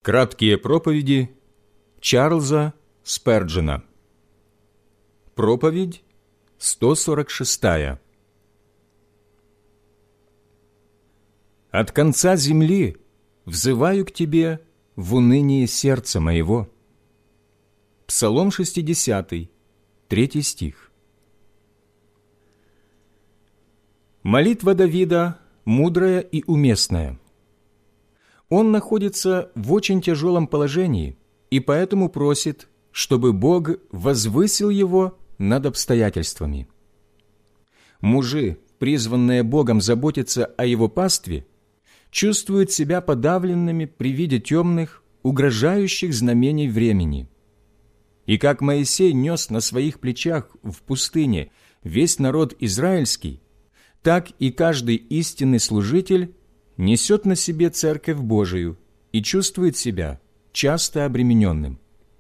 Краткие проповеди Чарльза Сперджена. Проповедь 146. «От конца земли взываю к Тебе в унынии сердца моего». Псалом 60, 3 стих. Молитва Давида мудрая и уместная. Он находится в очень тяжелом положении и поэтому просит, чтобы Бог возвысил его над обстоятельствами. Мужи, призванные Богом заботиться о его пастве, чувствуют себя подавленными при виде темных, угрожающих знамений времени. И как Моисей нес на своих плечах в пустыне весь народ израильский, так и каждый истинный служитель несет на себе Церковь Божию и чувствует себя часто обремененным.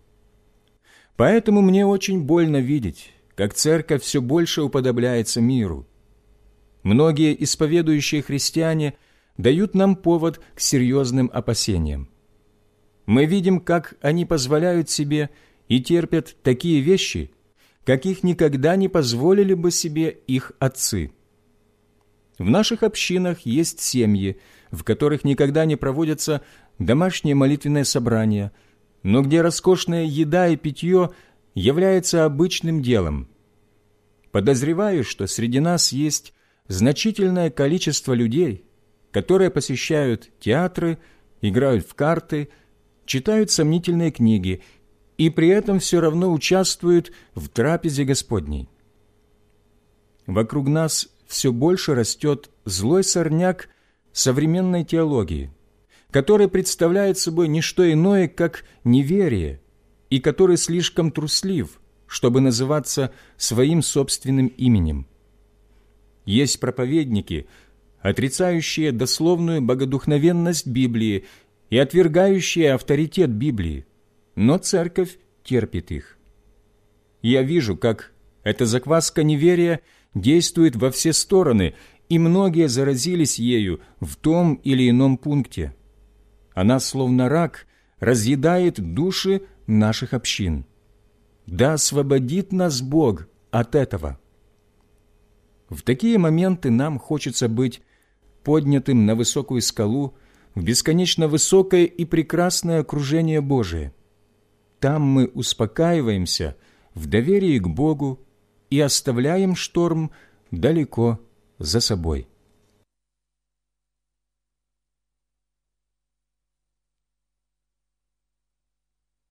Поэтому мне очень больно видеть, как Церковь все больше уподобляется миру. Многие исповедующие христиане дают нам повод к серьезным опасениям. Мы видим, как они позволяют себе и терпят такие вещи, каких никогда не позволили бы себе их отцы. В наших общинах есть семьи, в которых никогда не проводятся домашние молитвенные собрания, но где роскошная еда и питье является обычным делом. Подозреваю, что среди нас есть значительное количество людей, которые посещают театры, играют в карты, читают сомнительные книги и при этом все равно участвуют в трапезе Господней. Вокруг нас все больше растет злой сорняк современной теологии, который представляет собой не что иное, как неверие, и который слишком труслив, чтобы называться своим собственным именем. Есть проповедники, отрицающие дословную богодухновенность Библии и отвергающие авторитет Библии, но Церковь терпит их. Я вижу, как эта закваска неверия действует во все стороны, и многие заразились ею в том или ином пункте. Она, словно рак, разъедает души наших общин. Да освободит нас Бог от этого. В такие моменты нам хочется быть поднятым на высокую скалу, в бесконечно высокое и прекрасное окружение Божие. Там мы успокаиваемся в доверии к Богу и оставляем шторм далеко за собой.